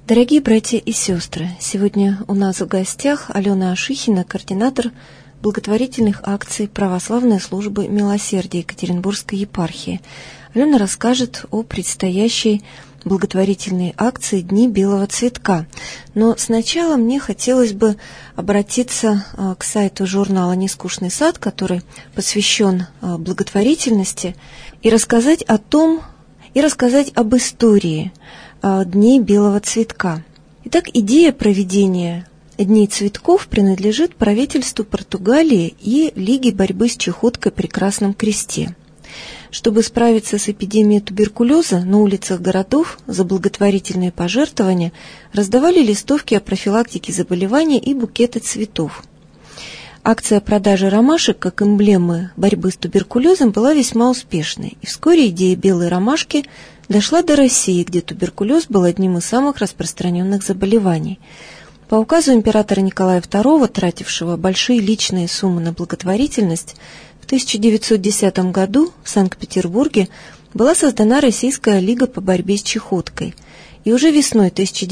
Дорогие братья и сестры, сегодня у нас в гостях Алена Ашихина, координатор благотворительных акций Православной службы милосердия Екатеринбургской епархии. Алена расскажет о предстоящей благотворительной акции «Дни белого цветка». Но сначала мне хотелось бы обратиться к сайту журнала «Нескучный сад», который посвящен благотворительности, и рассказать об истории Дней белого цветка. Итак, идея проведения Дней цветков принадлежит правительству Португалии и Лиге борьбы с чехоткой при Красном Кресте. Чтобы справиться с эпидемией туберкулеза, на улицах городов за благотворительные пожертвования раздавали листовки о профилактике заболевания и букеты цветов. Акция продажи ромашек как эмблемы борьбы с туберкулезом была весьма успешной, и вскоре идея белой ромашки дошла до России, где туберкулез был одним из самых распространенных заболеваний. По указу императора Николая II, тратившего большие личные суммы на благотворительность, в 1910 году в Санкт-Петербурге была создана Российская лига по борьбе с чехоткой, и уже весной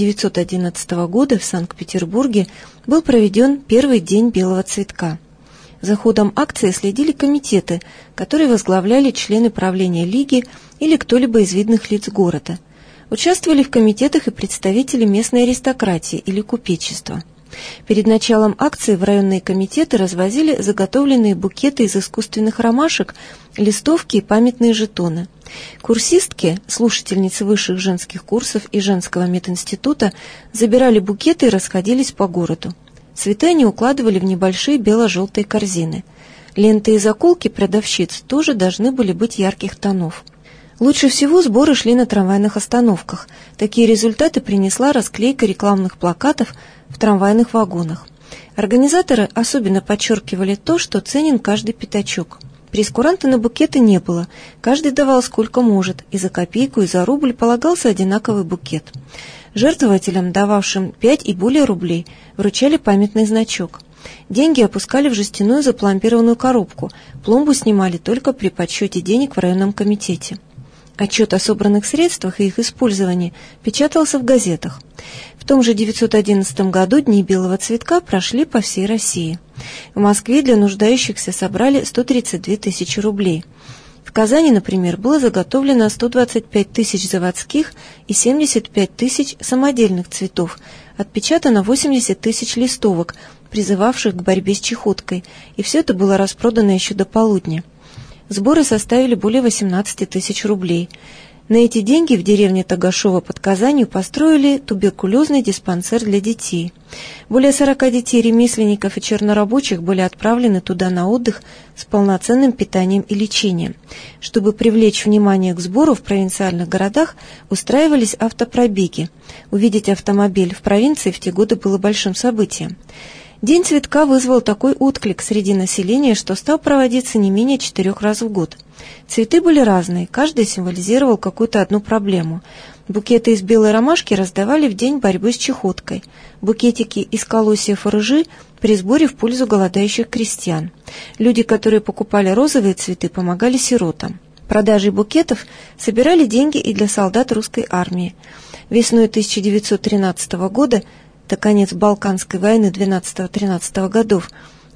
1911 года в Санкт-Петербурге был проведен первый день белого цветка. За ходом акции следили комитеты, которые возглавляли члены правления лиги или кто-либо из видных лиц города. Участвовали в комитетах и представители местной аристократии или купечества. Перед началом акции в районные комитеты развозили заготовленные букеты из искусственных ромашек, листовки и памятные жетоны. Курсистки, слушательницы высших женских курсов и женского мединститута, забирали букеты и расходились по городу. Цветы они укладывали в небольшие бело-желтые корзины. Ленты и заколки продавщиц тоже должны были быть ярких тонов. Лучше всего сборы шли на трамвайных остановках. Такие результаты принесла расклейка рекламных плакатов в трамвайных вагонах. Организаторы особенно подчеркивали то, что ценен каждый пятачок. Прескуранта на букеты не было, каждый давал сколько может, и за копейку, и за рубль полагался одинаковый букет. Жертвователям, дававшим 5 и более рублей, вручали памятный значок. Деньги опускали в жестяную запломбированную коробку, пломбу снимали только при подсчете денег в районном комитете. Отчет о собранных средствах и их использовании печатался в газетах. В том же 1911 году Дни белого цветка прошли по всей России. В Москве для нуждающихся собрали 132 тысячи рублей. В Казани, например, было заготовлено 125 тысяч заводских и 75 тысяч самодельных цветов, отпечатано 80 тысяч листовок, призывавших к борьбе с чехоткой, и все это было распродано еще до полудня. Сборы составили более 18 тысяч рублей. На эти деньги в деревне Тогашово под Казанью построили туберкулезный диспансер для детей. Более 40 детей ремесленников и чернорабочих были отправлены туда на отдых с полноценным питанием и лечением. Чтобы привлечь внимание к сбору, в провинциальных городах устраивались автопробеги. Увидеть автомобиль в провинции в те годы было большим событием. День цветка вызвал такой отклик среди населения, что стал проводиться не менее 4 раз в год. Цветы были разные, каждый символизировал какую-то одну проблему. Букеты из белой ромашки раздавали в день борьбы с чехоткой, букетики из колосьев и ржи при сборе в пользу голодающих крестьян. Люди, которые покупали розовые цветы, помогали сиротам. Продажей букетов собирали деньги и для солдат русской армии. Весной 1913 года, до конец Балканской войны 12-13 годов,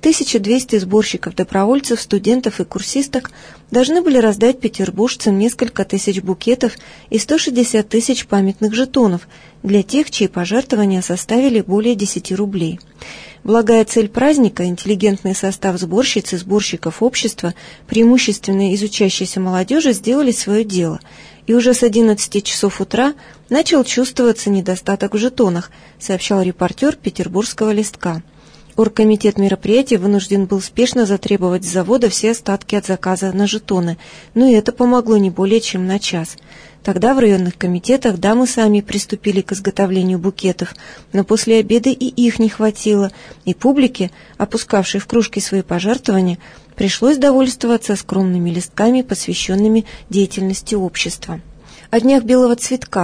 1200 сборщиков-добровольцев, студентов и курсисток должны были раздать петербуржцам несколько тысяч букетов и 160 тысяч памятных жетонов для тех, чьи пожертвования составили более 10 рублей. Благая цель праздника, интеллигентный состав сборщиц и сборщиков общества, преимущественно из учащейся молодежи, сделали свое дело, и уже с 11 часов утра начал чувствоваться недостаток в жетонах, сообщал репортер петербургского листка. Оргкомитет мероприятия вынужден был спешно затребовать с завода все остатки от заказа на жетоны, но и это помогло не более чем на час. Тогда в районных комитетах дамы сами приступили к изготовлению букетов, но после обеда и их не хватило, и публике, опускавшей в кружки свои пожертвования, пришлось довольствоваться скромными листками, посвященными деятельности общества. О Днях белого цветка.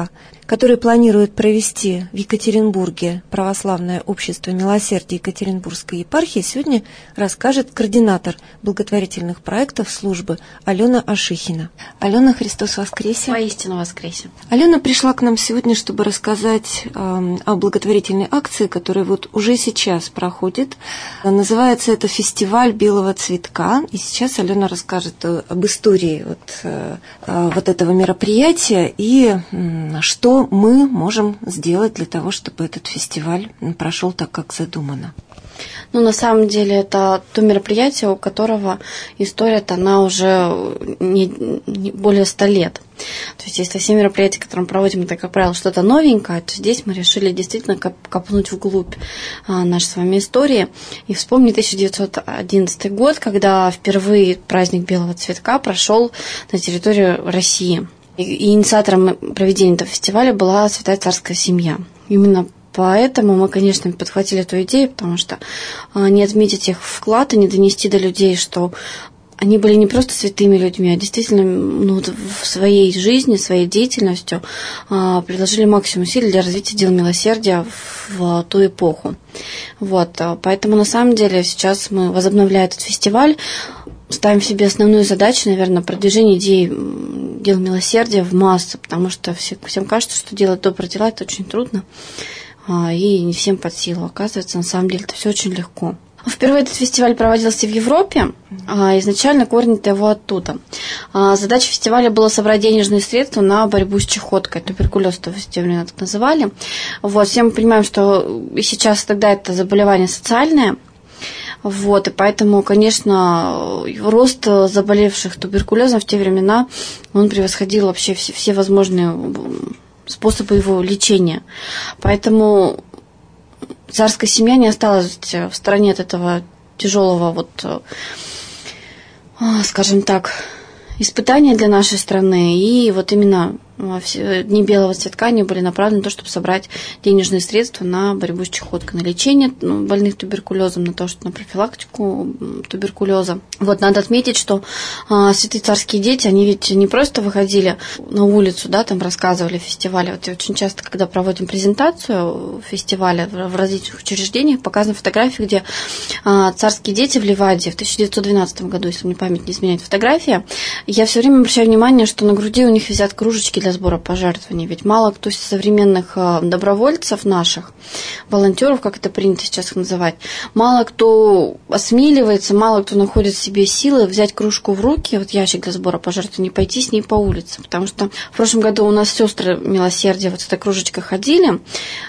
который планирует провести в Екатеринбурге Православное общество милосердия Екатеринбургской епархии, сегодня расскажет координатор благотворительных проектов службы Алена Ашихина. Алена, Христос воскресе! Воистину воскресе! Алена пришла к нам сегодня, чтобы рассказать о благотворительной акции, которая вот уже сейчас проходит. Называется это «Фестиваль белого цветка». И сейчас Алена расскажет об истории вот этого мероприятия и что мы можем сделать для того, чтобы этот фестиваль прошел так, как задумано. Ну, на самом деле, это то мероприятие, у которого история-то, она уже не более 100 лет. То есть, если все мероприятия, которые мы проводим, это, как правило, что-то новенькое, то здесь мы решили действительно копнуть вглубь нашей с вами истории и вспомнить 1911 год, когда впервые праздник белого цветка прошел на территории России. И инициатором проведения этого фестиваля была Святая Царская Семья. Именно поэтому мы, конечно, подхватили эту идею, потому что не отметить их вклад и не донести до людей, что они были не просто святыми людьми, а действительно в своей жизни, своей деятельностью приложили максимум усилий для развития дел милосердия в ту эпоху. Поэтому, на самом деле, сейчас мы, возобновляя этот фестиваль, ставим себе основную задачу, наверное, продвижение идеи дел милосердия в массы, потому что всем кажется, что делать добрые дела – это очень трудно, и не всем под силу. Оказывается, на самом деле, это все очень легко. Впервые этот фестиваль проводился в Европе, изначально корни-то его оттуда. Задача фестиваля была собрать денежные средства на борьбу с чехоткой, туберкулез в фестивале так называли. Все мы понимаем, что и сейчас, тогда это заболевание социальное, и поэтому, конечно, рост заболевших туберкулезом в те времена, он превосходил вообще все возможные способы его лечения. Поэтому царская семья не осталась в стороне от этого тяжелого, скажем так, испытания для нашей страны. И именно дни белого цветка они были направлены на то, чтобы собрать денежные средства на борьбу с чехоткой, на лечение больных туберкулезом, на профилактику туберкулеза. Надо отметить, что святые царские дети, они ведь не просто выходили на улицу, там рассказывали фестивале. Очень часто, когда проводим презентацию фестиваля в различных учреждениях, показаны фотографии, где царские дети в Ливаде в 1912 году, если мне память не изменяет фотография, я все время обращаю внимание, что на груди у них висят кружечки для сбора пожертвований. Ведь мало кто из современных добровольцев наших, волонтеров, как это принято сейчас их называть, мало кто осмеливается, мало кто находит в себе силы взять кружку в руки, ящик для сбора пожертвований, пойти с ней по улице. Потому что в прошлом году у нас сестры милосердия с этой кружечкой ходили,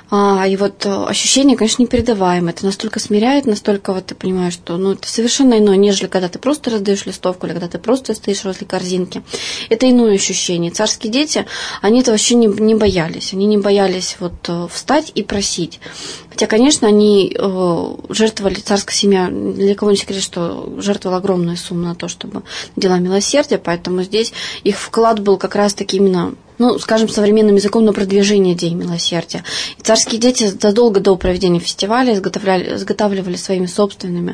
и ощущение, конечно, непередаваемое. Это настолько смиряет, настолько ты понимаешь, что это совершенно иное, нежели когда ты просто раздаешь листовку или когда ты просто стоишь возле корзинки. Это иное ощущение. Царские дети, они это вообще не боялись. Они не боялись встать и просить. Хотя, конечно, они жертвовали, царская семья, для кого не секрет, что жертвовала огромную сумму на то, чтобы дела милосердия, поэтому здесь их вклад был как раз-таки именно, скажем, современным языком, на продвижение идеи милосердия. И царские дети задолго до проведения фестиваля изготавливали своими собственными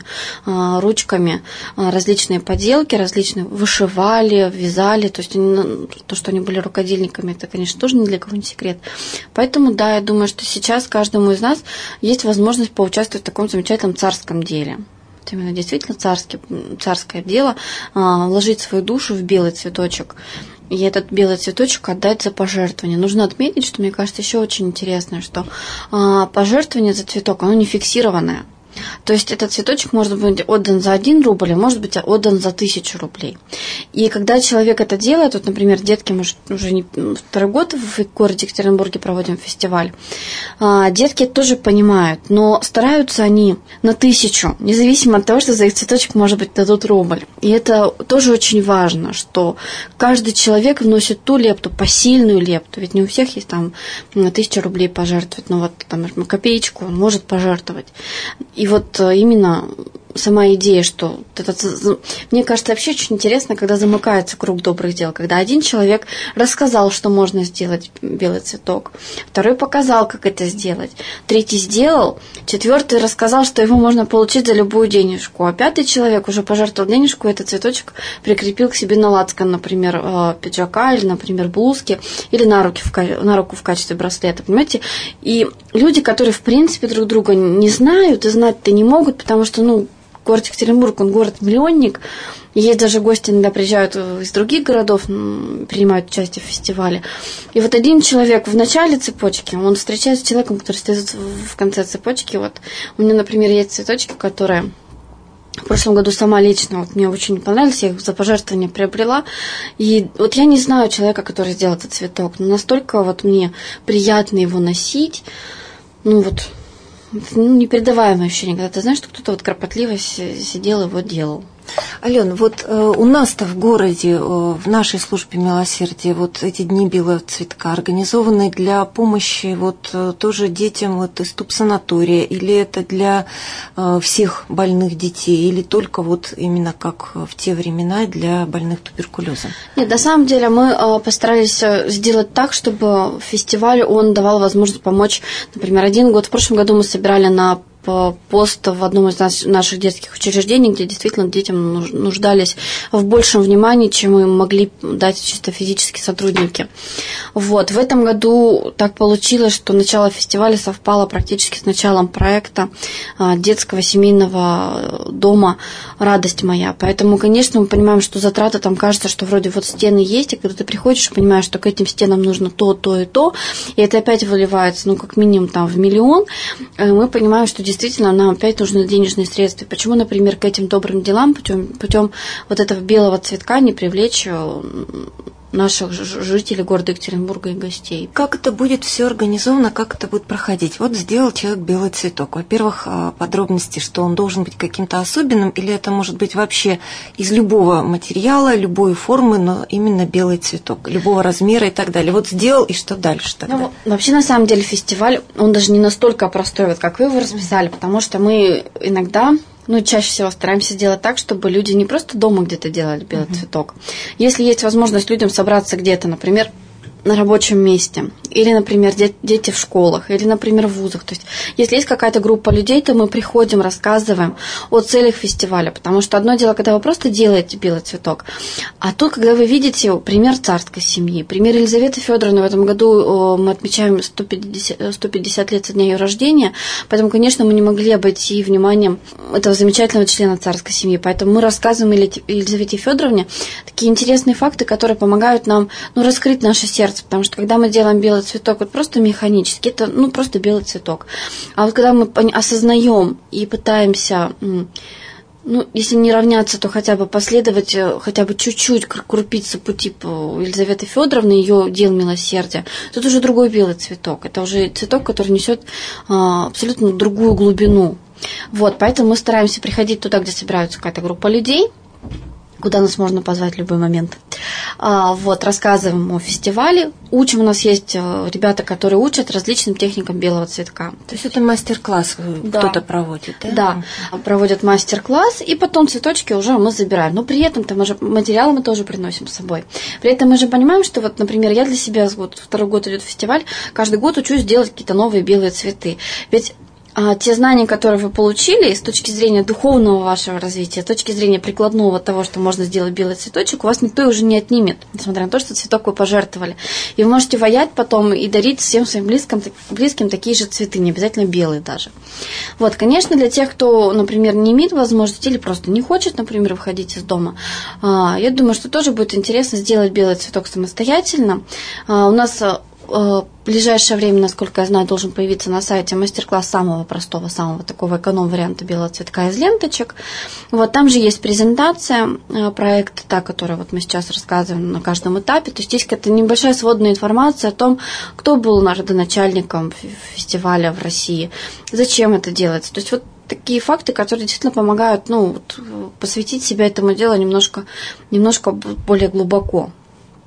ручками различные поделки, различные вышивали, вязали, то есть то, что они были рукодельниками, это, конечно, тоже ни для кого не секрет. Поэтому, я думаю, что сейчас каждому из нас есть возможность поучаствовать в таком замечательном царском деле. Именно действительно царское дело, вложить свою душу в белый цветочек. И этот белый цветочек отдать за пожертвование. Нужно отметить, что, мне кажется, еще очень интересно, что пожертвование за цветок, оно не фиксированное. То есть этот цветочек может быть отдан за 1 рубль, а может быть отдан за 1000 рублей. И когда человек это делает, например, детки, мы уже не второй год в городе Екатеринбурге проводим фестиваль, детки это тоже понимают, но стараются они на 1000, независимо от того, что за их цветочек, может быть, дадут рубль. И это тоже очень важно, что каждый человек вносит ту лепту, посильную лепту, ведь не у всех есть 1000 рублей пожертвовать, копеечку он может пожертвовать. И именно сама идея, что мне кажется, вообще очень интересно, когда замыкается круг добрых дел, когда один человек рассказал, что можно сделать белый цветок, второй показал, как это сделать, третий сделал, четвертый рассказал, что его можно получить за любую денежку, а пятый человек уже пожертвовал денежку, и этот цветочек прикрепил к себе на лацкан, например, пиджака или, например, блузки, или на руку в качестве браслета, понимаете? И люди, которые, в принципе, друг друга не знают и знать-то не могут, потому что, город Екатеринбург, он город-миллионник. Есть даже гости, иногда приезжают из других городов, принимают участие в фестивале. И вот один человек в начале цепочки, он встречается с человеком, который стоит в конце цепочки. Вот у меня, например, есть цветочки, которые в прошлом году сама лично, мне очень понравились, я их за пожертвование приобрела. И вот я не знаю человека, который сделал этот цветок, но настолько мне приятно его носить, непередаваемое ощущение, когда ты знаешь, что кто-то кропотливо сидел и его делал. Алена, у нас-то в городе, в нашей службе милосердия, эти дни белого цветка организованы для помощи тоже детям из тубсанатория, или это для всех больных детей, или только именно как в те времена для больных туберкулезом? Нет, на самом деле мы постарались сделать так, чтобы фестиваль, он давал возможность помочь, например, в прошлом году мы собирали на пост в одном из наших детских учреждений, где действительно детям нуждались в большем внимании, чем им могли дать чисто физически сотрудники. В этом году так получилось, что начало фестиваля совпало практически с началом проекта детского семейного дома «Радость моя». Поэтому, конечно, мы понимаем, что затраты там кажется, что вроде стены есть, и когда ты приходишь и понимаешь, что к этим стенам нужно то, и то, и это опять выливается, как минимум в миллион, мы понимаем, что действительно нам опять нужны денежные средства. Почему, например, к этим добрым делам путем этого белого цветка не привлечь наших жителей города Екатеринбурга и гостей? Как это будет все организовано, как это будет проходить? Сделал человек белый цветок. Во-первых, подробности, что он должен быть каким-то особенным, или это может быть вообще из любого материала, любой формы, но именно белый цветок, любого размера и так далее. Сделал, и что дальше тогда? Вообще, на самом деле, фестиваль, он даже не настолько простой, как вы его расписали, потому что мы иногда... чаще всего стараемся сделать так, чтобы люди не просто дома где-то делали белый цветок. Если есть возможность людям собраться где-то, например, на рабочем месте, или, например, дети в школах, или, например, в вузах. То есть, если есть какая-то группа людей, то мы приходим, рассказываем о целях фестиваля, потому что одно дело, когда вы просто делаете белый цветок, а то, когда вы видите пример царской семьи, пример Елизаветы Федоровны. В этом году мы отмечаем 150 лет со дня ее рождения, поэтому, конечно, мы не могли обойти вниманием этого замечательного члена царской семьи, поэтому мы рассказываем Елизавете Федоровне такие интересные факты, которые помогают нам раскрыть наше сердце, потому что когда мы делаем белый цветок просто механически, это просто белый цветок. А когда мы осознаем и пытаемся, если не равняться, то хотя бы последовать, хотя бы чуть-чуть крупицы пути Елизаветы Федоровны, ее дел милосердия, тут уже другой белый цветок. Это уже цветок, который несет абсолютно другую глубину. Поэтому мы стараемся приходить туда, где собираются какая-то группа людей, куда нас можно позвать в любой момент. Рассказываем о фестивале. У нас есть ребята, которые учат различным техникам белого цветка. То есть это мастер-класс кто-то проводит, да? Да, проводят мастер-класс, и потом цветочки уже мы забираем. Но при этом материалы мы тоже приносим с собой. При этом мы же понимаем, что, например, я для себя, второй год идет фестиваль, каждый год учусь делать какие-то новые белые цветы. Ведь те знания, которые вы получили с точки зрения духовного вашего развития, с точки зрения прикладного того, что можно сделать белый цветочек, у вас никто уже не отнимет, несмотря на то, что цветок вы пожертвовали. И вы можете воять потом и дарить всем своим близким такие же цветы, не обязательно белые даже. Конечно, для тех, кто, например, не имеет возможности или просто не хочет, например, выходить из дома, я думаю, что тоже будет интересно сделать белый цветок самостоятельно. У нас в ближайшее время, насколько я знаю, должен появиться на сайте мастер-класс самого простого, самого такого эконом-варианта белого цветка из ленточек. Там же есть презентация проекта, та, которую мы сейчас рассказываем на каждом этапе. То есть есть какая-то небольшая сводная информация о том, кто был родоначальником фестиваля в России, зачем это делается. То есть такие факты, которые действительно помогают посвятить себя этому делу немножко более глубоко.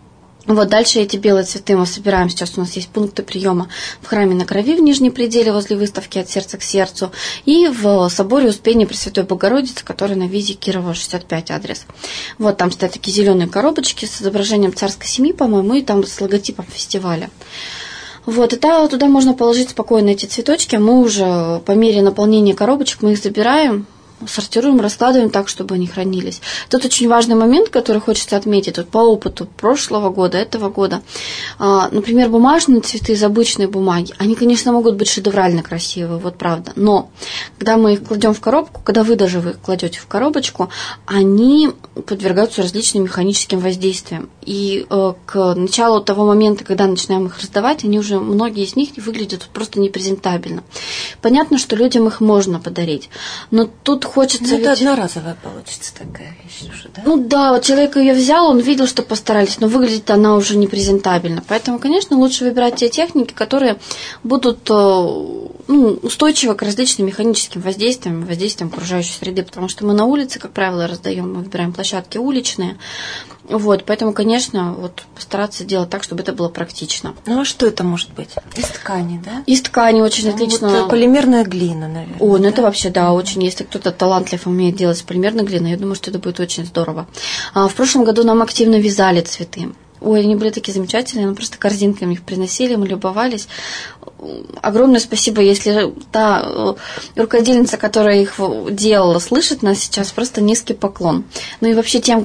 Вот дальше эти белые цветы мы собираем. Сейчас у нас есть пункты приема в храме на Крови в Нижней Пределе возле выставки «От сердца к сердцу» и в соборе Успения Пресвятой Богородицы, который на Визе Кирова, 65 адрес. Вот там стоят такие зеленые коробочки с изображением царской семьи, по-моему, и там с логотипом фестиваля. Вот, и туда можно положить спокойно эти цветочки. Мы уже по мере наполнения коробочек мы их забираем, сортируем, раскладываем так, чтобы они хранились. Тут очень важный момент, который хочется отметить вот по опыту прошлого года, этого года. Например, бумажные цветы из обычной бумаги, они, конечно, могут быть шедеврально красивые, вот правда. Но когда мы их кладем в коробку, когда вы даже их кладете в коробочку, они подвергаются различным механическим воздействиям. И к началу того момента, когда начинаем их раздавать, они уже, многие из них выглядят просто непрезентабельно. Понятно, что людям их можно подарить, но тут хочется... это одноразовая получится такая вещь уже, да? Ну да, вот человек ее взял, он видел, что постарались, но выглядит она уже непрезентабельно. Поэтому, конечно, лучше выбирать те техники, которые будут устойчивы к различным механическим воздействиям окружающей среды, потому что мы на улице, как правило, раздаем, мы выбираем площадки уличные. Вот, поэтому, конечно, вот постараться делать так, чтобы это было практично. Ну а что это может быть? Из ткани, да? Из ткани очень отлично. Вот полимерная глина, наверное. О, это вообще, да, очень. Если кто-то талантлив умеет делать полимерной глиной, я думаю, что это будет очень здорово. В прошлом году нам активно вязали цветы. Ой, они были такие замечательные, мы просто корзинками их приносили, мы любовались. Огромное спасибо, если та рукодельница, которая их делала, слышит нас сейчас, просто низкий поклон. Ну и вообще всем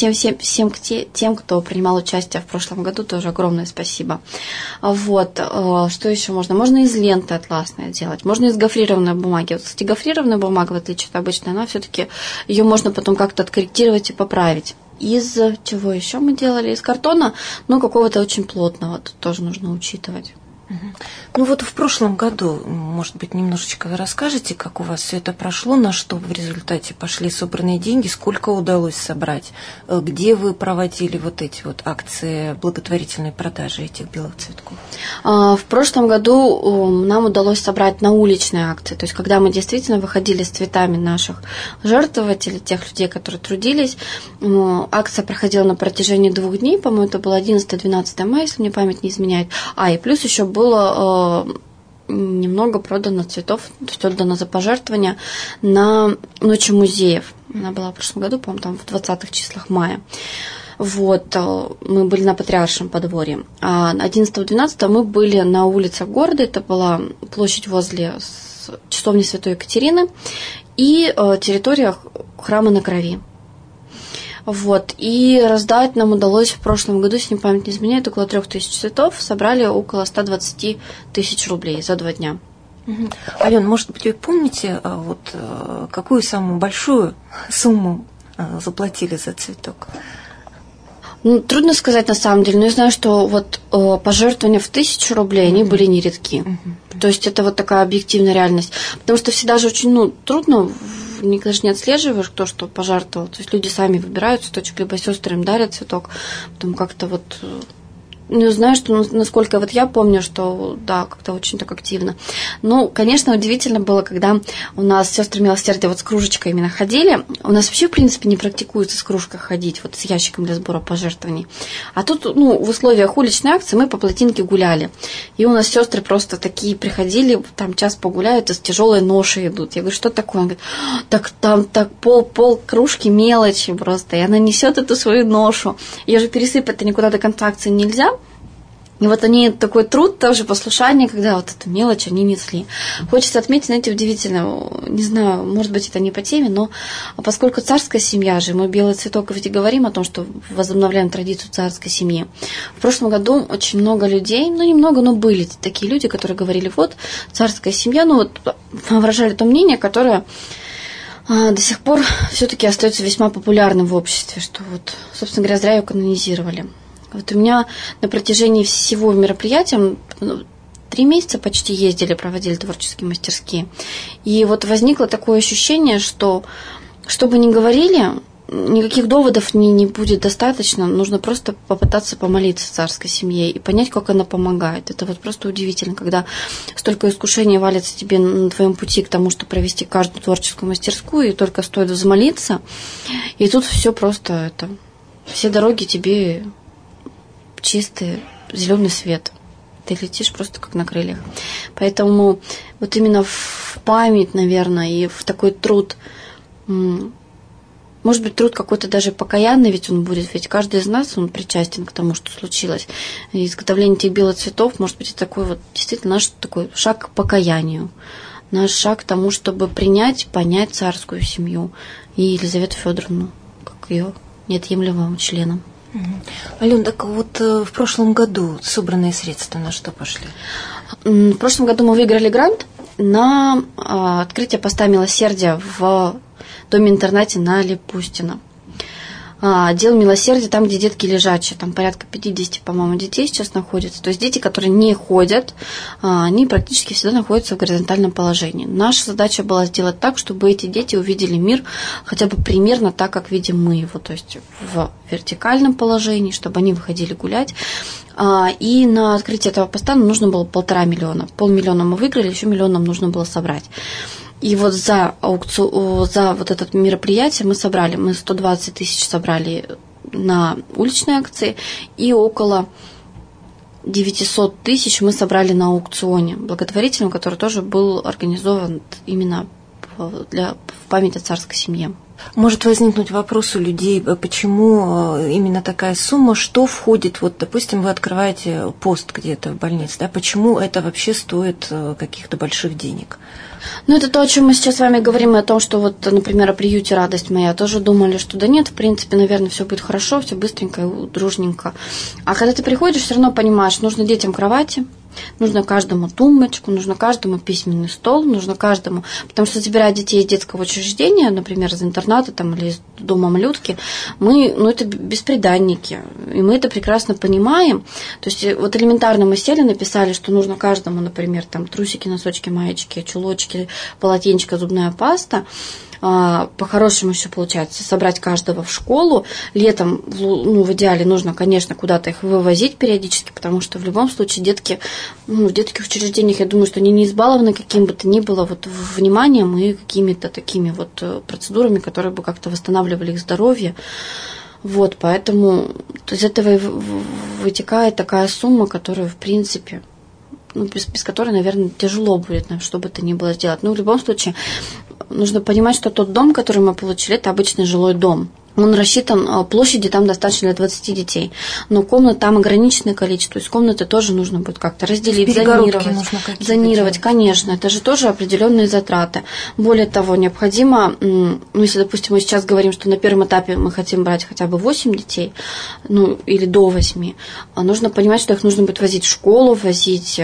тем, кто принимал участие в прошлом году, тоже огромное спасибо. Вот, что еще можно? Можно из ленты атласной делать, можно из гофрированной бумаги. Вот, кстати, гофрированная бумага, в отличие от обычной, она все-таки, ее можно потом как-то откорректировать и поправить. Из чего еще мы делали? Из картона, но какого-то очень плотного. Тут тоже нужно учитывать. Ну вот в прошлом году, может быть, немножечко вы расскажете, как у вас все это прошло, на что в результате пошли собранные деньги, сколько удалось собрать, где вы проводили вот эти вот акции благотворительной продажи этих белых цветков? В прошлом году нам удалось собрать на уличные акции, то есть когда мы действительно выходили с цветами наших жертвователей, тех людей, которые трудились. Акция проходила на протяжении 2 дней, по-моему, это было 11-12 мая, если мне память не изменяет. И плюс еще было немного продано цветов, то есть отдано за пожертвования на Ночи музеев. Она была в прошлом году, по-моему, там в 20-х числах мая. Вот, мы были на Патриаршем подворье. А 11-12 мы были на улицах города, это была площадь возле часовни Святой Екатерины и территория храма на Крови. Вот, и раздать нам удалось в прошлом году, если не память не изменяет, около 3000 цветов, собрали около 120 тысяч рублей за 2 дня. Алёна, может быть, вы помните, вот, какую самую большую сумму заплатили за цветок? Ну, трудно сказать на самом деле, но я знаю, что вот пожертвования в 1000 рублей, они были нередки. То есть это вот такая объективная реальность. Потому что всегда же очень трудно, никогда же не отслеживаешь, кто что пожертвовал. То есть люди сами выбирают цветочек, либо сестры им дарят цветок. Потом как-то вот... Ну, знаю, что, насколько вот я помню, что, да, как-то очень так активно. Ну, конечно, удивительно было, когда у нас сестры милосердия вот с кружечкой именно ходили. У нас вообще, в принципе, не практикуется с кружкой ходить, вот с ящиком для сбора пожертвований. А тут, в условиях уличной акции мы по плотинке гуляли. И у нас сестры просто такие приходили, там час погуляют, и с тяжелой ношей идут. Я говорю, что такое? Она говорит, так там так пол кружки мелочи просто, и она несет эту свою ношу. Ее же пересыпать-то никуда до конца акции нельзя. И вот они, такой труд, тоже послушание, когда вот эту мелочь они несли. Хочется отметить, знаете, удивительно, не знаю, может быть, это не по теме, но поскольку царская семья же, мы белый цветок ведь и говорим о том, что возобновляем традицию царской семьи. В прошлом году очень много людей, немного, но были такие люди, которые говорили, вот, царская семья, выражали то мнение, которое до сих пор все-таки остается весьма популярным в обществе, что вот, собственно говоря, зря ее канонизировали. Вот у меня на протяжении всего мероприятия 3 месяца почти ездили, проводили творческие мастерские. И вот возникло такое ощущение, что бы ни говорили, никаких доводов не будет достаточно. Нужно просто попытаться помолиться царской семье и понять, как она помогает. Это вот просто удивительно, когда столько искушений валится тебе на твоем пути к тому, чтобы провести каждую творческую мастерскую, и только стоит взмолиться, и тут все просто все дороги тебе чистый зеленый свет. Ты летишь просто как на крыльях. Поэтому вот именно в память, наверное, и в такой труд, может быть, труд какой-то даже покаянный, ведь он будет, ведь каждый из нас, он причастен к тому, что случилось. И изготовление этих белых цветов, может быть, это такой вот действительно наш такой шаг к покаянию, наш шаг к тому, чтобы принять, понять царскую семью и Елизавету Федоровну, как ее неотъемлемым членом. Алён, так вот в прошлом году собранные средства на что пошли? В прошлом году мы выиграли грант на открытие поста милосердия в доме-интернате на Липустина. Отдел милосердия, там, где детки лежачие, там порядка 50, по-моему, детей сейчас находится. То есть дети, которые не ходят, они практически всегда находятся в горизонтальном положении. Наша задача была сделать так, чтобы эти дети увидели мир хотя бы примерно так, как видим мы его, то есть в вертикальном положении, чтобы они выходили гулять. И на открытие этого поста нам нужно было 1,5 миллиона. 500 000 мы выиграли, еще 1 миллион нам нужно было собрать. И вот за вот это мероприятие мы 120 000 собрали на уличной акции, и около 900 000 мы собрали на аукционе благотворительном, который тоже был организован именно в память о царской семье. Может возникнуть вопрос у людей, почему именно такая сумма, что входит, вот, допустим, вы открываете пост где-то в больнице, да, почему это вообще стоит каких-то больших денег? Ну, это то, о чем мы сейчас с вами говорим, и о том, что вот, например, о приюте «Радость моя». Тоже думали, что да нет, в принципе, наверное, все будет хорошо, все быстренько и дружненько. А когда ты приходишь, все равно понимаешь, нужно детям кровати, нужно каждому тумбочку, нужно каждому письменный стол, нужно каждому... Потому что, забирая детей из детского учреждения, например, из интерната там, или из дома малютки, это бесприданники, и мы это прекрасно понимаем. То есть вот элементарно мы сели, написали, что нужно каждому, например, там, трусики, носочки, маечки, чулочки, полотенечко, зубная паста. По-хорошему все получается собрать каждого в школу. Летом, в идеале, нужно, конечно, куда-то их вывозить периодически, потому что в любом случае детки в детских учреждениях, я думаю, что они не избалованы каким бы то ни было вот вниманием и какими-то такими вот процедурами, которые бы как-то восстанавливали их здоровье. Вот, поэтому из этого вытекает такая сумма, которая, в принципе, без которой, наверное, тяжело будет нам что бы то ни было сделать. Но в любом случае нужно понимать, что тот дом, который мы получили, это обычный жилой дом. Он рассчитан, площади там достаточно для 20 детей, но комнат там ограниченное количество, то есть комнаты тоже нужно будет как-то разделить, зонировать, конечно, это же тоже определенные затраты. Более того, необходимо, если, допустим, мы сейчас говорим, что на первом этапе мы хотим брать хотя бы 8 детей, или до 8, нужно понимать, что их нужно будет возить в школу, возить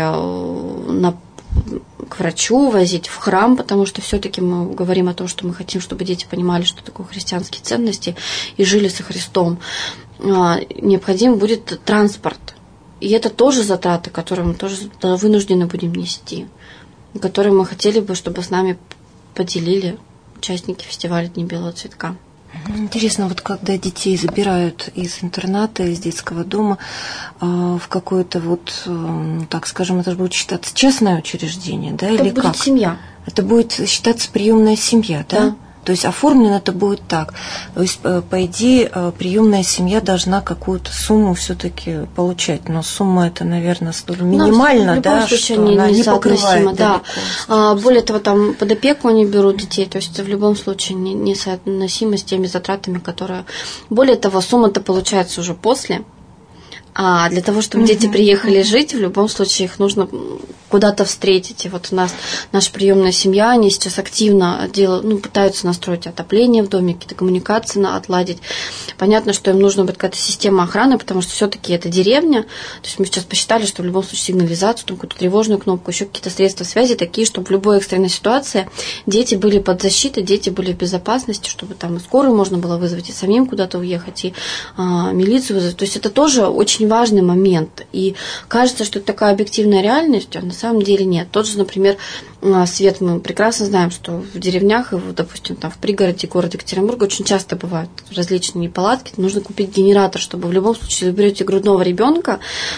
к врачу, возить в храм, потому что все-таки мы говорим о том, что мы хотим, чтобы дети понимали, что такое христианские ценности и жили со Христом. Необходим будет транспорт. И это тоже затраты, которые мы тоже вынуждены будем нести, которые мы хотели бы, чтобы с нами поделили участники фестиваля «Дни белого цветка». Интересно, вот когда детей забирают из интерната, из детского дома в какое-то так скажем, это же будет считаться частное учреждение, да, это или будет как? Семья. Это будет считаться приемная семья, да? Да. То есть оформлено это будет так. То есть, по идее, приемная семья должна какую-то сумму все-таки получать. Но сумма это, наверное, столь минимальна, да, что она не покрывает. Да. Более того, там под опеку они берут детей, то есть в любом случае несоотносимо с теми затратами, которые... Более того, сумма-то получается уже после. А для того, чтобы дети приехали жить, в любом случае их нужно куда-то встретить. И вот у нас наша приемная семья, они сейчас активно пытаются настроить отопление в доме, какие-то коммуникации отладить. Понятно, что им нужна будет какая-то система охраны, потому что все-таки это деревня. То есть мы сейчас посчитали, что в любом случае сигнализацию, там какую-то тревожную кнопку, еще какие-то средства связи такие, чтобы в любой экстренной ситуации дети были под защитой, дети были в безопасности, чтобы там и скорую можно было вызвать, и самим куда-то уехать, и милицию вызвать. То есть это тоже очень важный момент. И кажется, что это такая объективная реальность, а на самом деле нет. Тот же, например, свет, мы прекрасно знаем, что в деревнях, допустим, там в пригороде города Екатеринбурга очень часто бывают различные неполадки. Нужно купить генератор, чтобы в любом случае, вы берете грудного ребенка,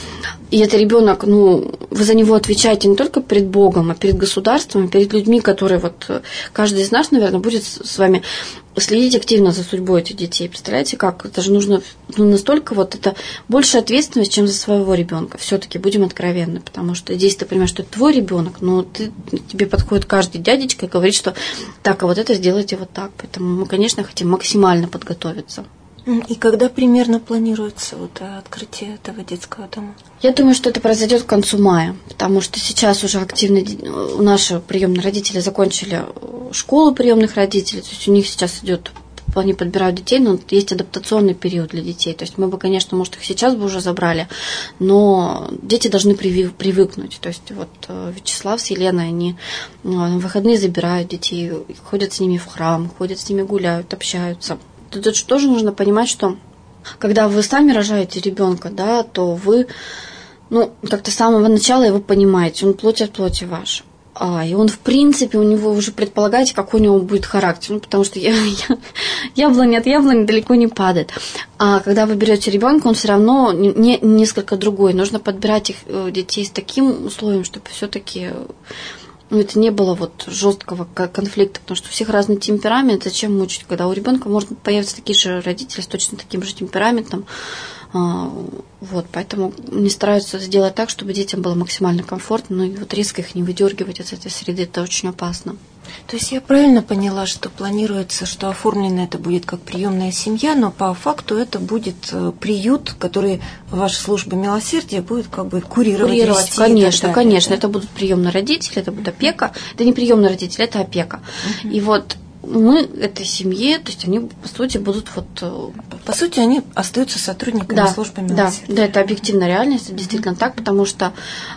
И это ребенок, вы за него отвечаете не только перед Богом, а перед государством, а перед людьми, которые каждый из нас, наверное, будет с вами следить активно за судьбой этих детей. Представляете, как? Это же нужно настолько это больше ответственность, чем за своего ребенка. Все-таки будем откровенны, потому что здесь ты понимаешь, что это твой ребенок, но тебе подходит каждый дядечка и говорит, что так, а вот это сделайте вот так. Поэтому мы, конечно, хотим максимально подготовиться. И когда примерно планируется открытие этого детского дома? Я думаю, что это произойдет к концу мая, потому что сейчас уже активно наши приемные родители закончили школу приемных родителей, то есть у них сейчас идет, они подбирают детей, но есть адаптационный период для детей. То есть мы бы, конечно, может, их сейчас бы уже забрали, но дети должны привыкнуть. То есть Вячеслав с Еленой, они в выходные забирают детей, ходят с ними в храм, ходят с ними гуляют, общаются. Тут тоже нужно понимать, что когда вы сами рожаете ребенка, да, то вы как-то с самого начала его понимаете, он плоть от плоти ваш. И он, в принципе, у него уже предполагаете, какой у него будет характер. Потому что яблоня от яблони далеко не падает. А когда вы берете ребенка, он все равно несколько другой. Нужно подбирать их детей с таким условием, чтобы все-таки это не было жесткого конфликта, потому что у всех разный темперамент, зачем мучить, когда у ребенка может появиться такие же родители с точно таким же темпераментом. Поэтому не стараются сделать так, чтобы детям было максимально комфортно, но резко их не выдергивать из этой среды, это очень опасно. То есть я правильно поняла, что планируется, что оформлено это будет как приемная семья, но по факту это будет приют, который ваша служба милосердия будет курировать. Конечно. Это будут приемные родители, это будет опека. Это не приемные родители, это опека. Угу. И мы этой семье, то есть они, по сути, будут По сути, они остаются сотрудниками службы милосердия. Да, это объективная реальность, это действительно так, потому что,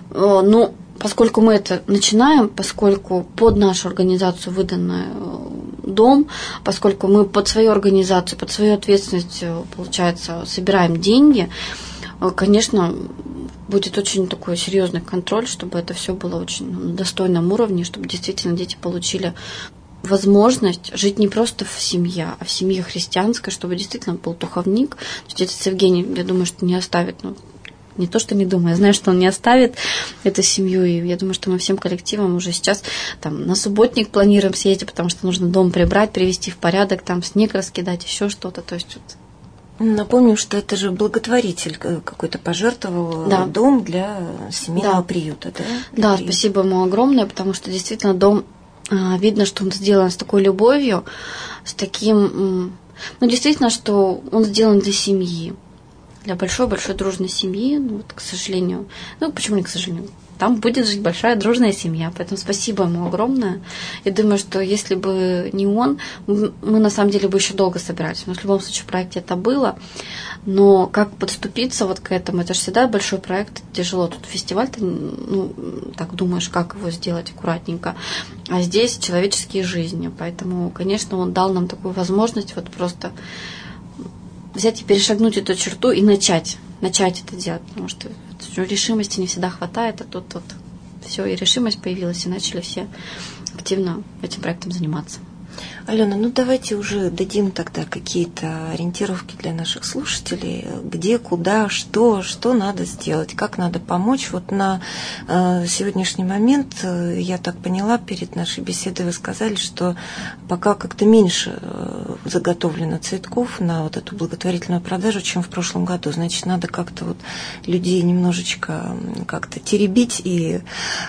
поскольку мы это начинаем, поскольку под нашу организацию выдан дом, поскольку мы под свою организацию, под свою ответственность, получается, собираем деньги, конечно, будет очень такой серьезный контроль, чтобы это все было очень на достойном уровне, чтобы действительно дети получили возможность жить не просто в семье, а в семье христианской, чтобы действительно был духовник. Отец Евгений, я думаю, что не оставит, не то, что не думаю, я знаю, что он не оставит эту семью, и я думаю, что мы всем коллективом уже сейчас на субботник планируем съездить, потому что нужно дом прибрать, привести в порядок, снег раскидать, еще что-то, то есть Напомню, что это же благотворитель какой-то пожертвовал дом для семейного приюта, да? Да, спасибо ему огромное, потому что действительно дом, видно, что он сделан с такой любовью, с таким, действительно, что он сделан для семьи, для большой-большой дружной семьи, к сожалению, почему не к сожалению, там будет жить большая дружная семья, поэтому спасибо ему огромное. Я думаю, что если бы не он, мы на самом деле бы еще долго собирались. Но в любом случае в проекте это было. Но как подступиться к этому, это же всегда большой проект, тяжело. Тут фестиваль, ты так думаешь, как его сделать аккуратненько. А здесь человеческие жизни. Поэтому, конечно, он дал нам такую возможность просто взять и перешагнуть эту черту и начать это делать, потому что решимости не всегда хватает, а тут все, и решимость появилась, и начали все активно этим проектом заниматься. Алена, давайте уже дадим тогда какие-то ориентировки для наших слушателей, где, куда, что надо сделать, как надо помочь. На сегодняшний момент, я так поняла, перед нашей беседой вы сказали, что пока как-то меньше заготовлено цветков на эту благотворительную продажу, чем в прошлом году. Значит, надо как-то людей немножечко как-то теребить и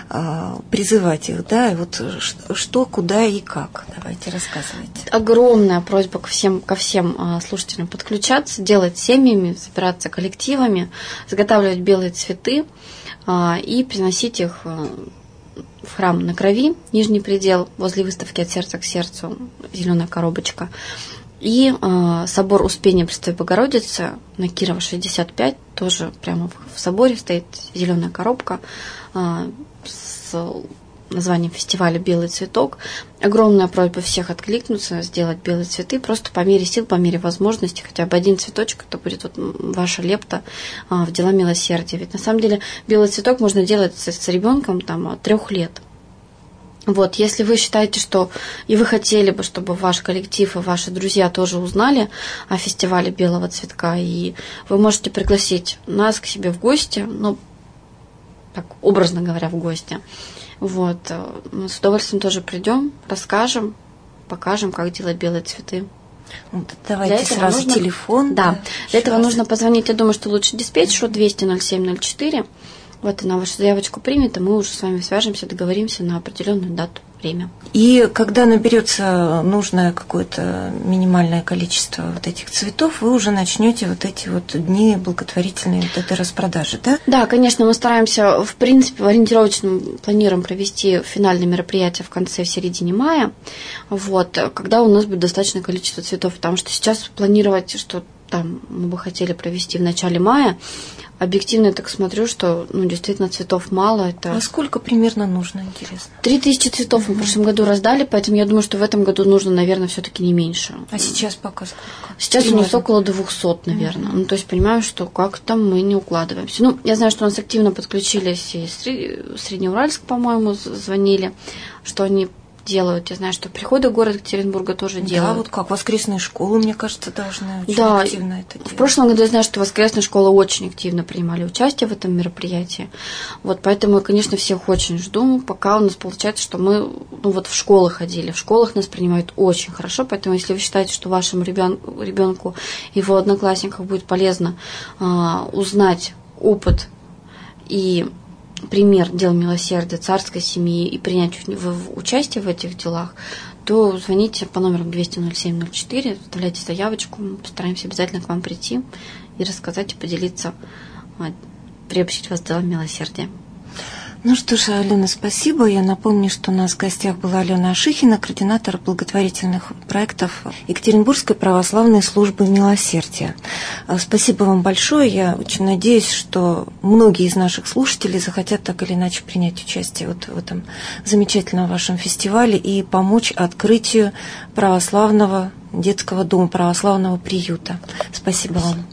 призывать их, да, и что, куда и как. Давайте рассказывайте. Огромная просьба ко всем слушателям подключаться, делать семьями, собираться коллективами, заготавливать белые цветы и приносить их в храм на Крови, нижний предел, возле выставки «От сердца к сердцу», зеленая коробочка. И собор Успения Пресвятой Богородицы на Кирова 65, тоже прямо в соборе стоит зеленая коробка с названием фестиваля «Белый цветок». Огромная просьба всех откликнуться, сделать белые цветы, просто по мере сил, по мере возможности, хотя бы один цветочек, это будет ваша лепта в дела милосердия. Ведь на самом деле белый цветок можно делать с ребенком от 3 лет. Если вы считаете, что и вы хотели бы, чтобы ваш коллектив и ваши друзья тоже узнали о фестивале белого цветка, и вы можете пригласить нас к себе в гости, так образно говоря, в гости. Вот. Мы с удовольствием тоже придем, расскажем, покажем, как делать белые цветы. Вот, давайте сразу телефон. Да, для этого нужно позвонить, я думаю, что лучше диспетчеру 200-07-04. Вот она вашу заявочку примет, и мы уже с вами свяжемся, договоримся на определенную дату, время. И когда наберется нужное какое-то минимальное количество вот этих цветов, вы уже начнете вот эти вот дни благотворительной вот этой распродажи, да? Да, конечно, мы стараемся, в принципе, ориентировочно планируем провести финальное мероприятие в конце, в середине мая, вот, когда у нас будет достаточное количество цветов, потому что сейчас планировать, что там мы бы хотели провести в начале мая, объективно я так смотрю, что действительно цветов мало. А сколько примерно нужно, интересно? 3000 цветов мы в прошлом году раздали, поэтому я думаю, что в этом году нужно, наверное, все-таки не меньше. А сейчас пока сколько? Сейчас примерно у нас около 200, наверное. То есть понимаю, что как-то мы не укладываемся. Я знаю, что у нас активно подключились и Среднеуральск, по-моему, звонили, что они делают. Я знаю, что приходы города Екатеринбурга тоже делают. Да, вот как воскресные школы, мне кажется, должны очень активно это делать. В прошлом году я знаю, что воскресные школы очень активно принимали участие в этом мероприятии. Вот поэтому я, конечно, всех очень жду. Пока у нас получается, что мы в школы ходили. В школах нас принимают очень хорошо. Поэтому, если вы считаете, что вашему ребенку, его одноклассникам будет полезно узнать опыт и пример дел милосердия царской семьи и принять участие в этих делах, то звоните по номеру 200-07-04, оставляйте заявочку, мы постараемся обязательно к вам прийти и рассказать и поделиться, приобщить вас делом милосердия. Ну что ж, Алена, спасибо. Я напомню, что у нас в гостях была Алена Ашихина, координатор благотворительных проектов Екатеринбургской православной службы милосердия. Спасибо вам большое. Я очень надеюсь, что многие из наших слушателей захотят так или иначе принять участие вот в этом замечательном вашем фестивале и помочь открытию православного детского дома, православного приюта. Спасибо вам.